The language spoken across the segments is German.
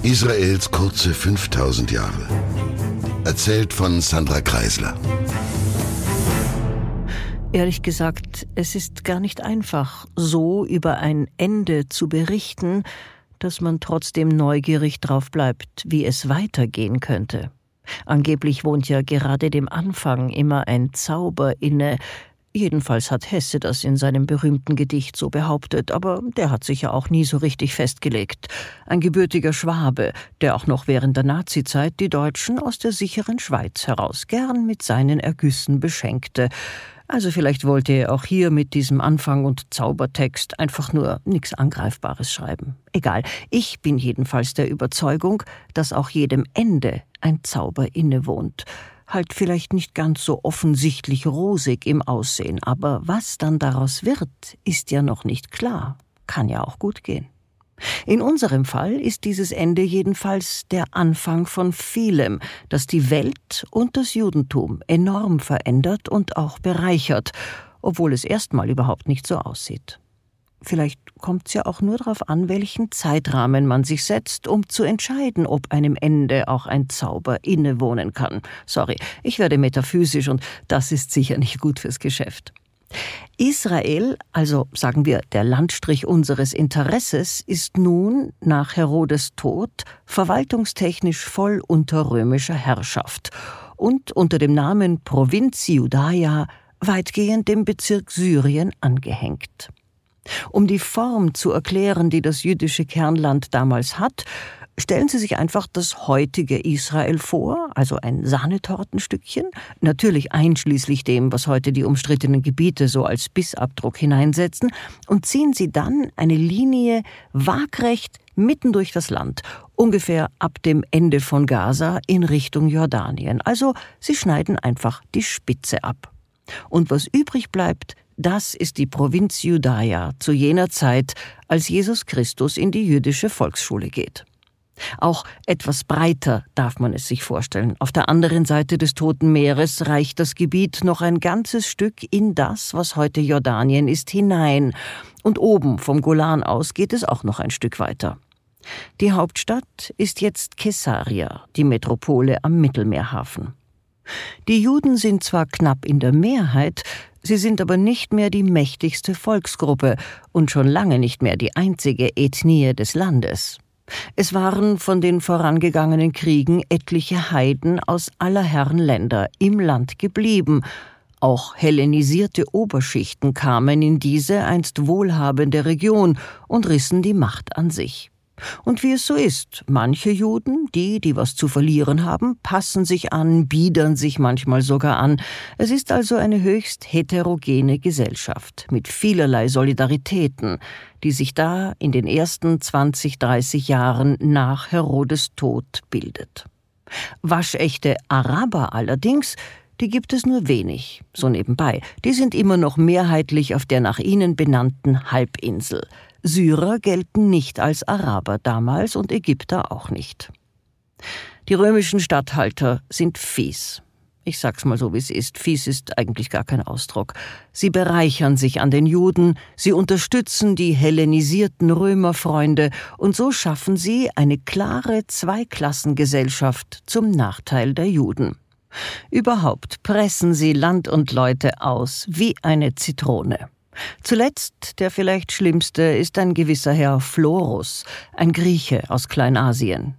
Israels kurze 5000 Jahre. Erzählt von Sandra Kreisler. Ehrlich gesagt, es ist gar nicht einfach, so über ein Ende zu berichten, dass man trotzdem neugierig drauf bleibt, wie es weitergehen könnte. Angeblich wohnt ja gerade dem Anfang immer ein Zauber inne. Jedenfalls hat Hesse das in seinem berühmten Gedicht so behauptet, aber der hat sich ja auch nie so richtig festgelegt. Ein gebürtiger Schwabe, der auch noch während der Nazizeit die Deutschen aus der sicheren Schweiz heraus gern mit seinen Ergüssen beschenkte. Also vielleicht wollte er auch hier mit diesem Anfang- und Zaubertext einfach nur nichts Angreifbares schreiben. Egal, ich bin jedenfalls der Überzeugung, dass auch jedem Ende ein Zauber innewohnt. Halt vielleicht nicht ganz so offensichtlich rosig im Aussehen, aber was dann daraus wird, ist ja noch nicht klar. Kann ja auch gut gehen. In unserem Fall ist dieses Ende jedenfalls der Anfang von vielem, das die Welt und das Judentum enorm verändert und auch bereichert, obwohl es erstmal überhaupt nicht so aussieht. Vielleicht kommt es ja auch nur darauf an, welchen Zeitrahmen man sich setzt, um zu entscheiden, ob einem Ende auch ein Zauber innewohnen kann. Sorry, ich werde metaphysisch und das ist sicher nicht gut fürs Geschäft. Israel, also sagen wir der Landstrich unseres Interesses, ist nun, nach Herodes Tod, verwaltungstechnisch voll unter römischer Herrschaft und unter dem Namen Provinz Judaea weitgehend dem Bezirk Syrien angehängt. Um die Form zu erklären, die das jüdische Kernland damals hat, stellen Sie sich einfach das heutige Israel vor, also ein Sahnetortenstückchen, natürlich einschließlich dem, was heute die umstrittenen Gebiete so als Bissabdruck hineinsetzen, und ziehen Sie dann eine Linie waagrecht mitten durch das Land, ungefähr ab dem Ende von Gaza in Richtung Jordanien. Also Sie schneiden einfach die Spitze ab. Und was übrig bleibt, das ist die Provinz Judaea zu jener Zeit, als Jesus Christus in die jüdische Volksschule geht. Auch etwas breiter darf man es sich vorstellen. Auf der anderen Seite des Toten Meeres reicht das Gebiet noch ein ganzes Stück in das, was heute Jordanien ist, hinein. Und oben vom Golan aus geht es auch noch ein Stück weiter. Die Hauptstadt ist jetzt Caesarea, die Metropole am Mittelmeerhafen. Die Juden sind zwar knapp in der Mehrheit, sie sind aber nicht mehr die mächtigste Volksgruppe und schon lange nicht mehr die einzige Ethnie des Landes. Es waren von den vorangegangenen Kriegen etliche Heiden aus aller Herren Länder im Land geblieben. Auch hellenisierte Oberschichten kamen in diese einst wohlhabende Region und rissen die Macht an sich. Und wie es so ist, manche Juden, die was zu verlieren haben, passen sich an, biedern sich manchmal sogar an. Es ist also eine höchst heterogene Gesellschaft mit vielerlei Solidaritäten, die sich da in den ersten 20, 30 Jahren nach Herodes Tod bildet. Waschechte Araber allerdings, die gibt es nur wenig, so nebenbei. Die sind immer noch mehrheitlich auf der nach ihnen benannten Halbinsel. Syrer gelten nicht als Araber damals und Ägypter auch nicht. Die römischen Statthalter sind fies. Ich sag's mal so, wie es ist. Fies ist eigentlich gar kein Ausdruck. Sie bereichern sich an den Juden, sie unterstützen die hellenisierten Römerfreunde und so schaffen sie eine klare Zweiklassengesellschaft zum Nachteil der Juden. Überhaupt pressen sie Land und Leute aus wie eine Zitrone. Zuletzt, der vielleicht schlimmste, ist ein gewisser Herr Florus, ein Grieche aus Kleinasien.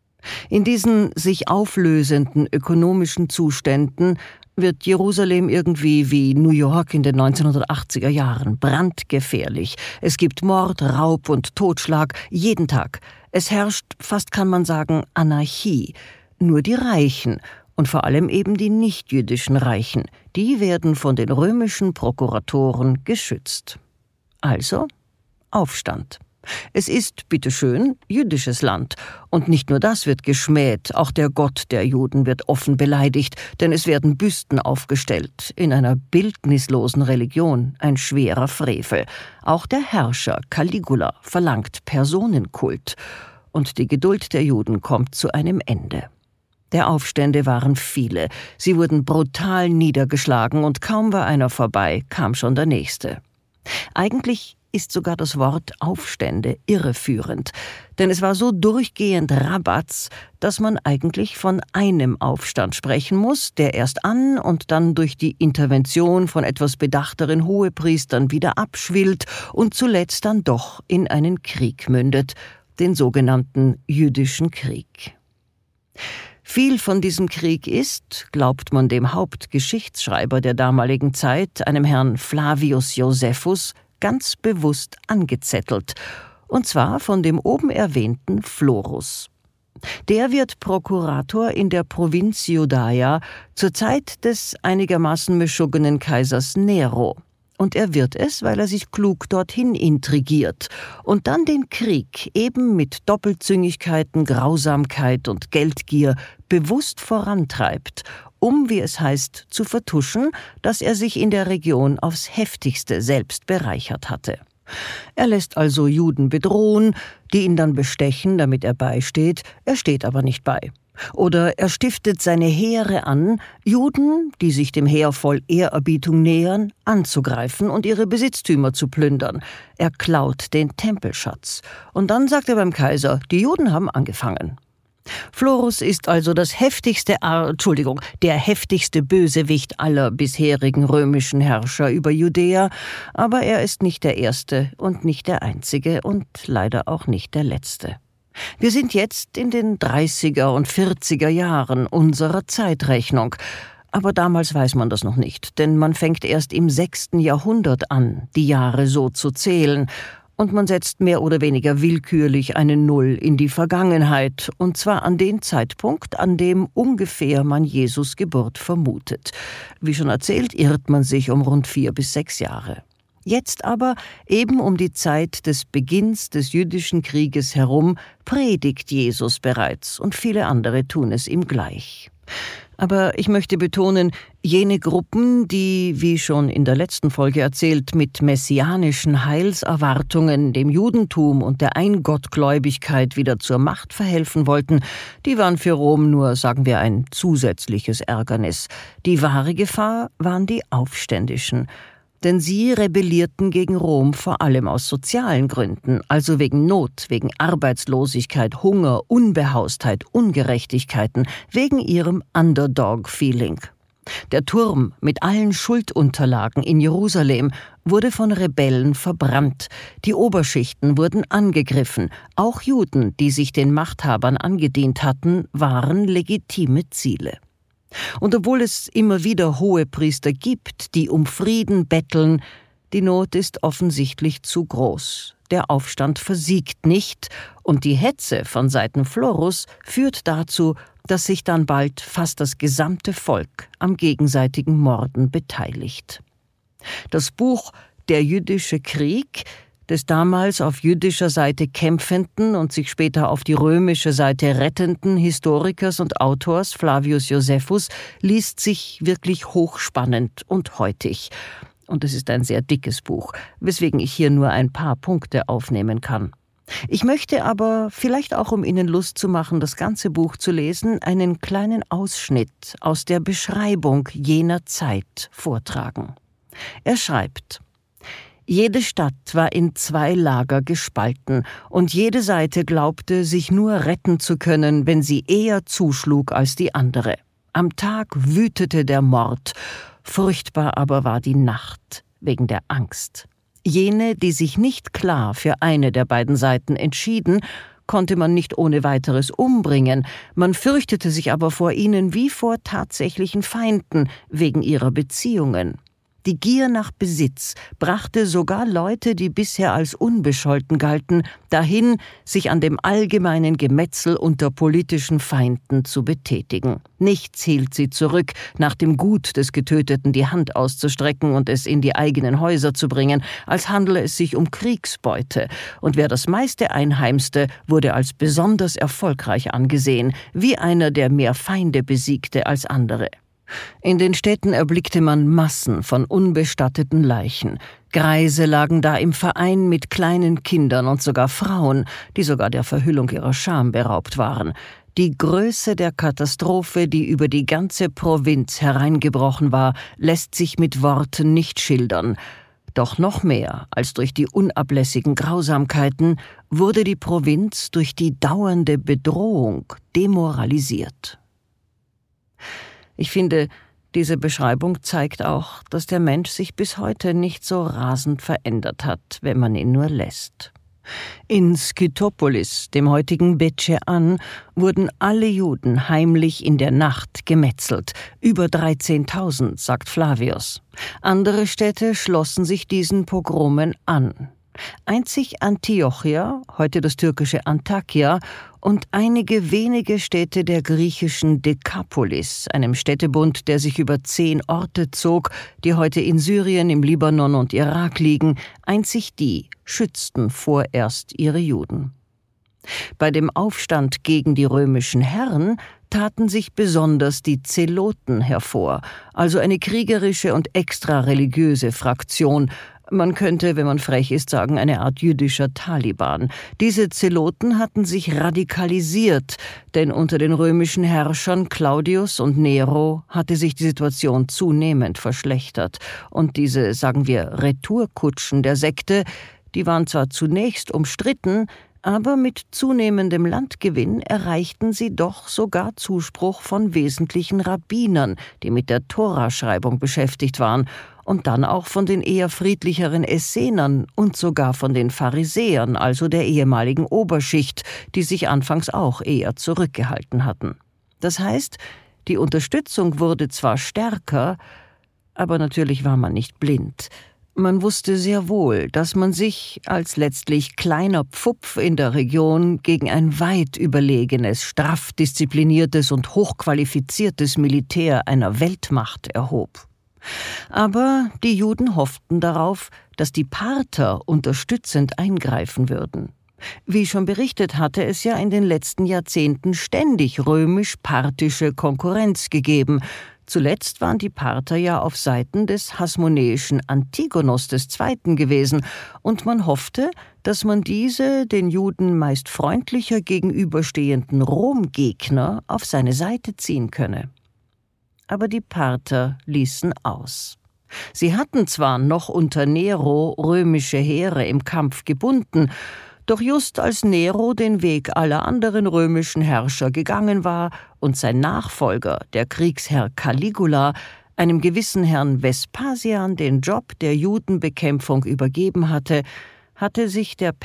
In diesen sich auflösenden ökonomischen Zuständen wird Jerusalem irgendwie wie New York in den 1980er Jahren brandgefährlich. Es gibt Mord, Raub und Totschlag jeden Tag. Es herrscht, fast kann man sagen, Anarchie. Nur die Reichen und vor allem eben die nichtjüdischen Reichen, die werden von den römischen Prokuratoren geschützt. Also Aufstand. Es ist, bitteschön, jüdisches Land. Und nicht nur das wird geschmäht, auch der Gott der Juden wird offen beleidigt, denn es werden Büsten aufgestellt, in einer bildnislosen Religion, ein schwerer Frevel. Auch der Herrscher Caligula verlangt Personenkult. Und die Geduld der Juden kommt zu einem Ende. Der Aufstände waren viele, sie wurden brutal niedergeschlagen und kaum war einer vorbei, kam schon der nächste. Eigentlich ist sogar das Wort Aufstände irreführend, denn es war so durchgehend Rabatz, dass man eigentlich von einem Aufstand sprechen muss, der erst an und dann durch die Intervention von etwas bedachteren Hohepriestern wieder abschwillt und zuletzt dann doch in einen Krieg mündet, den sogenannten Jüdischen Krieg. Viel von diesem Krieg ist, glaubt man dem Hauptgeschichtsschreiber der damaligen Zeit, einem Herrn Flavius Josephus, ganz bewusst angezettelt, und zwar von dem oben erwähnten Florus. Der wird Prokurator in der Provinz Judaea zur Zeit des einigermaßen meschuggenen Kaisers Nero. Und er wird es, weil er sich klug dorthin intrigiert und dann den Krieg eben mit Doppelzüngigkeiten, Grausamkeit und Geldgier bewusst vorantreibt, um, wie es heißt, zu vertuschen, dass er sich in der Region aufs Heftigste selbst bereichert hatte. Er lässt also Juden bedrohen, die ihn dann bestechen, damit er beisteht, er steht aber nicht bei. Oder er stiftet seine Heere an, Juden, die sich dem Heer voll Ehrerbietung nähern, anzugreifen und ihre Besitztümer zu plündern. Er klaut den Tempelschatz. Und dann sagt er beim Kaiser, die Juden haben angefangen. Florus ist also der heftigste Bösewicht aller bisherigen römischen Herrscher über Judäa, aber er ist nicht der erste und nicht der einzige und leider auch nicht der letzte. Wir sind jetzt in den 30er und 40er Jahren unserer Zeitrechnung. Aber damals weiß man das noch nicht, denn man fängt erst im 6. Jahrhundert an, die Jahre so zu zählen. Und man setzt mehr oder weniger willkürlich eine Null in die Vergangenheit, und zwar an den Zeitpunkt, an dem ungefähr man Jesus Geburt vermutet. Wie schon erzählt, irrt man sich um rund 4 bis 6 Jahre. Jetzt aber, eben um die Zeit des Beginns des jüdischen Krieges herum, predigt Jesus bereits und viele andere tun es ihm gleich. Aber ich möchte betonen, jene Gruppen, die, wie schon in der letzten Folge erzählt, mit messianischen Heilserwartungen dem Judentum und der Eingottgläubigkeit wieder zur Macht verhelfen wollten, die waren für Rom nur, sagen wir, ein zusätzliches Ärgernis. Die wahre Gefahr waren die Aufständischen. Denn sie rebellierten gegen Rom vor allem aus sozialen Gründen, also wegen Not, wegen Arbeitslosigkeit, Hunger, Unbehaustheit, Ungerechtigkeiten, wegen ihrem Underdog-Feeling. Der Turm mit allen Schuldunterlagen in Jerusalem wurde von Rebellen verbrannt, die Oberschichten wurden angegriffen, auch Juden, die sich den Machthabern angedient hatten, waren legitime Ziele. Und obwohl es immer wieder Hohepriester gibt, die um Frieden betteln, die Not ist offensichtlich zu groß. Der Aufstand versiegt nicht und die Hetze von Seiten Florus führt dazu, dass sich dann bald fast das gesamte Volk am gegenseitigen Morden beteiligt. Das Buch »Der jüdische Krieg« des damals auf jüdischer Seite kämpfenden und sich später auf die römische Seite rettenden Historikers und Autors Flavius Josephus liest sich wirklich hochspannend und heutig. Und es ist ein sehr dickes Buch, weswegen ich hier nur ein paar Punkte aufnehmen kann. Ich möchte aber, vielleicht auch um Ihnen Lust zu machen, das ganze Buch zu lesen, einen kleinen Ausschnitt aus der Beschreibung jener Zeit vortragen. Er schreibt: Jede Stadt war in 2 Lager gespalten, und jede Seite glaubte, sich nur retten zu können, wenn sie eher zuschlug als die andere. Am Tag wütete der Mord, furchtbar aber war die Nacht, wegen der Angst. Jene, die sich nicht klar für eine der beiden Seiten entschieden, konnte man nicht ohne weiteres umbringen, man fürchtete sich aber vor ihnen wie vor tatsächlichen Feinden wegen ihrer Beziehungen. Die Gier nach Besitz brachte sogar Leute, die bisher als unbescholten galten, dahin, sich an dem allgemeinen Gemetzel unter politischen Feinden zu betätigen. Nichts hielt sie zurück, nach dem Gut des Getöteten die Hand auszustrecken und es in die eigenen Häuser zu bringen, als handele es sich um Kriegsbeute. Und wer das meiste einheimste, wurde als besonders erfolgreich angesehen, wie einer, der mehr Feinde besiegte als andere. In den Städten erblickte man Massen von unbestatteten Leichen. Greise lagen da im Verein mit kleinen Kindern und sogar Frauen, die sogar der Verhüllung ihrer Scham beraubt waren. Die Größe der Katastrophe, die über die ganze Provinz hereingebrochen war, lässt sich mit Worten nicht schildern. Doch noch mehr als durch die unablässigen Grausamkeiten wurde die Provinz durch die dauernde Bedrohung demoralisiert. Ich finde, diese Beschreibung zeigt auch, dass der Mensch sich bis heute nicht so rasend verändert hat, wenn man ihn nur lässt. In Skytopolis, dem heutigen Bethschean, wurden alle Juden heimlich in der Nacht gemetzelt. Über 13.000, sagt Flavius. Andere Städte schlossen sich diesen Pogromen an. Einzig Antiochia, heute das türkische Antakya, und einige wenige Städte der griechischen Dekapolis, einem Städtebund, der sich über 10 Orte zog, die heute in Syrien, im Libanon und Irak liegen, einzig die schützten vorerst ihre Juden. Bei dem Aufstand gegen die römischen Herren taten sich besonders die Zeloten hervor, also eine kriegerische und extrareligiöse Fraktion. Man könnte, wenn man frech ist, sagen, eine Art jüdischer Taliban. Diese Zeloten hatten sich radikalisiert, denn unter den römischen Herrschern Claudius und Nero hatte sich die Situation zunehmend verschlechtert. Und diese, sagen wir, Retourkutschen der Sekte, die waren zwar zunächst umstritten, aber mit zunehmendem Landgewinn erreichten sie doch sogar Zuspruch von wesentlichen Rabbinern, die mit der Toraschreibung beschäftigt waren, und dann auch von den eher friedlicheren Essenern und sogar von den Pharisäern, also der ehemaligen Oberschicht, die sich anfangs auch eher zurückgehalten hatten. Das heißt, die Unterstützung wurde zwar stärker, aber natürlich war man nicht blind. Man wusste sehr wohl, dass man sich als letztlich kleiner Pfupf in der Region gegen ein weit überlegenes, straff diszipliniertes und hochqualifiziertes Militär einer Weltmacht erhob. Aber die Juden hofften darauf, dass die Parther unterstützend eingreifen würden. Wie schon berichtet, hatte es ja in den letzten Jahrzehnten ständig römisch-parthische Konkurrenz gegeben. Zuletzt waren die Parther ja auf Seiten des hasmonäischen Antigonos II. Gewesen, und man hoffte, dass man diese den Juden meist freundlicher gegenüberstehenden Rom-Gegner auf seine Seite ziehen könne. Aber die Parther ließen aus. Sie hatten zwar noch unter Nero römische Heere im Kampf gebunden, doch just als Nero den Weg aller anderen römischen Herrscher gegangen war und sein Nachfolger, der Kriegsherr Caligula, einem gewissen Herrn Vespasian den Job der Judenbekämpfung übergeben hatte, hatte sich der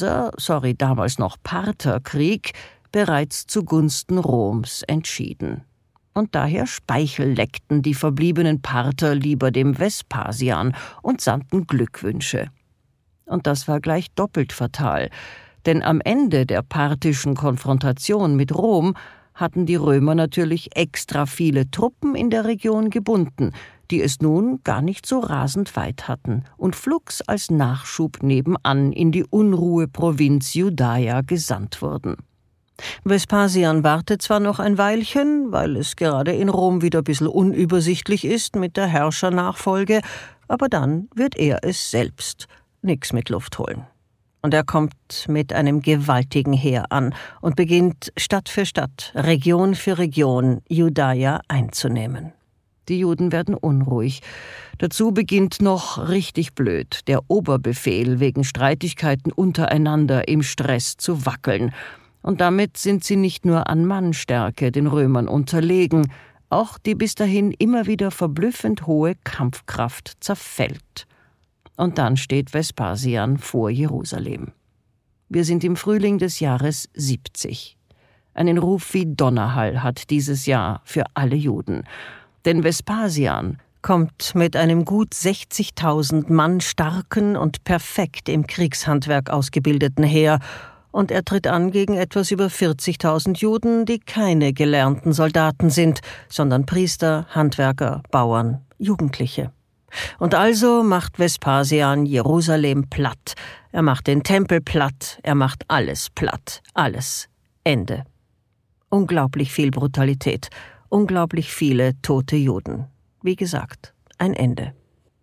damals noch Partherkrieg bereits zugunsten Roms entschieden. Und daher speichelleckten die verbliebenen Parther lieber dem Vespasian und sandten Glückwünsche. Und das war gleich doppelt fatal, denn am Ende der parthischen Konfrontation mit Rom hatten die Römer natürlich extra viele Truppen in der Region gebunden, die es nun gar nicht so rasend weit hatten und flugs als Nachschub nebenan in die Unruheprovinz Judaia gesandt wurden. Vespasian wartet zwar noch ein Weilchen, weil es gerade in Rom wieder ein bisschen unübersichtlich ist mit der Herrschernachfolge, aber dann wird er es selbst. Nix mit Luft holen. Und er kommt mit einem gewaltigen Heer an und beginnt Stadt für Stadt, Region für Region Judaia einzunehmen. Die Juden werden unruhig. Dazu beginnt noch richtig blöd der Oberbefehl wegen Streitigkeiten untereinander im Stress zu wackeln. Und damit sind sie nicht nur an Mannstärke den Römern unterlegen, auch die bis dahin immer wieder verblüffend hohe Kampfkraft zerfällt. Und dann steht Vespasian vor Jerusalem. Wir sind im Frühling des Jahres 70. Einen Ruf wie Donnerhall hat dieses Jahr für alle Juden. Denn Vespasian kommt mit einem gut 60.000 Mann starken und perfekt im Kriegshandwerk ausgebildeten Heer, und er tritt an gegen etwas über 40.000 Juden, die keine gelernten Soldaten sind, sondern Priester, Handwerker, Bauern, Jugendliche. Und also macht Vespasian Jerusalem platt. Er macht den Tempel platt, er macht alles platt. Alles. Ende. Unglaublich viel Brutalität, unglaublich viele tote Juden. Wie gesagt, ein Ende.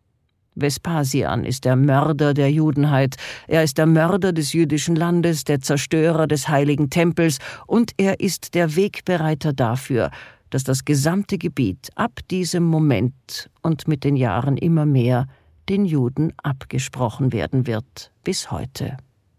Vespasian ist der Mörder der Judenheit, er ist der Mörder des jüdischen Landes, der Zerstörer des heiligen Tempels, und er ist der Wegbereiter dafür, dass das gesamte Gebiet ab diesem Moment und mit den Jahren immer mehr den Juden abgesprochen werden wird, bis heute.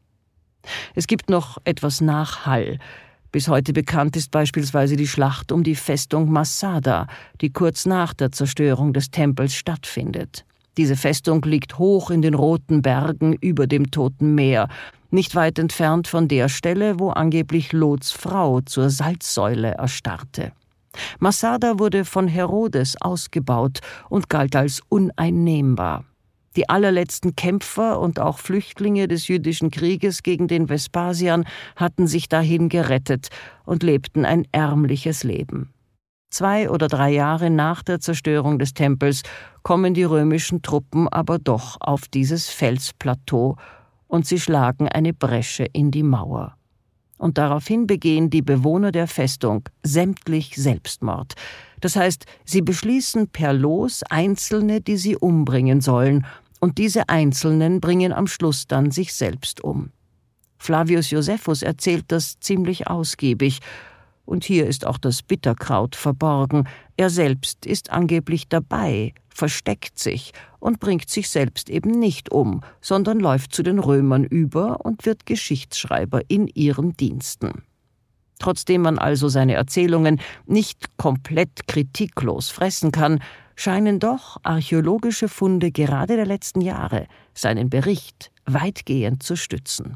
Es gibt noch etwas Nachhall. Bis heute bekannt ist beispielsweise die Schlacht um die Festung Masada, die kurz nach der Zerstörung des Tempels stattfindet. Diese Festung liegt hoch in den Roten Bergen über dem Toten Meer, nicht weit entfernt von der Stelle, wo angeblich Lots Frau zur Salzsäule erstarrte. Masada wurde von Herodes ausgebaut und galt als uneinnehmbar. Die allerletzten Kämpfer und auch Flüchtlinge des jüdischen Krieges gegen den Vespasian hatten sich dahin gerettet und lebten ein ärmliches Leben. 2 oder 3 Jahre nach der Zerstörung des Tempels kommen die römischen Truppen aber doch auf dieses Felsplateau und sie schlagen eine Bresche in die Mauer. Und daraufhin begehen die Bewohner der Festung sämtlich Selbstmord. Das heißt, sie beschließen per Los Einzelne, die sie umbringen sollen, und diese Einzelnen bringen am Schluss dann sich selbst um. Flavius Josephus erzählt das ziemlich ausgiebig, und hier ist auch das Bitterkraut verborgen. Er selbst ist angeblich dabei, versteckt sich und bringt sich selbst eben nicht um, sondern läuft zu den Römern über und wird Geschichtsschreiber in ihren Diensten. Trotzdem man also seine Erzählungen nicht komplett kritiklos fressen kann, scheinen doch archäologische Funde gerade der letzten Jahre seinen Bericht weitgehend zu stützen.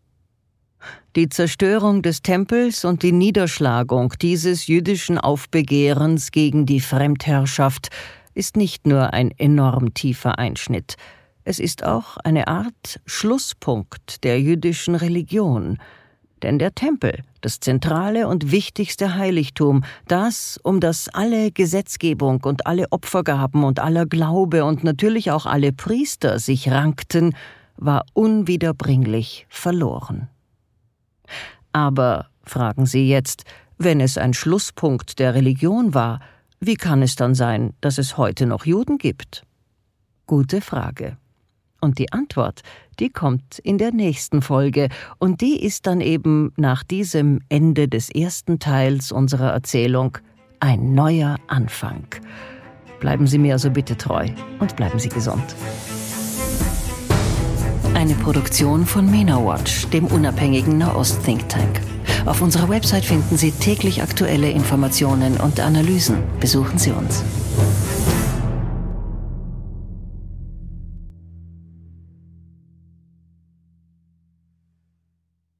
Die Zerstörung des Tempels und die Niederschlagung dieses jüdischen Aufbegehrens gegen die Fremdherrschaft ist nicht nur ein enorm tiefer Einschnitt, es ist auch eine Art Schlusspunkt der jüdischen Religion. Denn der Tempel, das zentrale und wichtigste Heiligtum, das, um das alle Gesetzgebung und alle Opfergaben und aller Glaube und natürlich auch alle Priester sich rankten, war unwiederbringlich verloren. Aber, fragen Sie jetzt, wenn es ein Schlusspunkt der Religion war, wie kann es dann sein, dass es heute noch Juden gibt? Gute Frage. Und die Antwort, die kommt in der nächsten Folge, und die ist dann eben nach diesem Ende des ersten Teils unserer Erzählung ein neuer Anfang. Bleiben Sie mir also bitte treu und bleiben Sie gesund. Eine Produktion von MENA Watch, dem unabhängigen Nahost-Think Tank. Auf unserer Website finden Sie täglich aktuelle Informationen und Analysen. Besuchen Sie uns.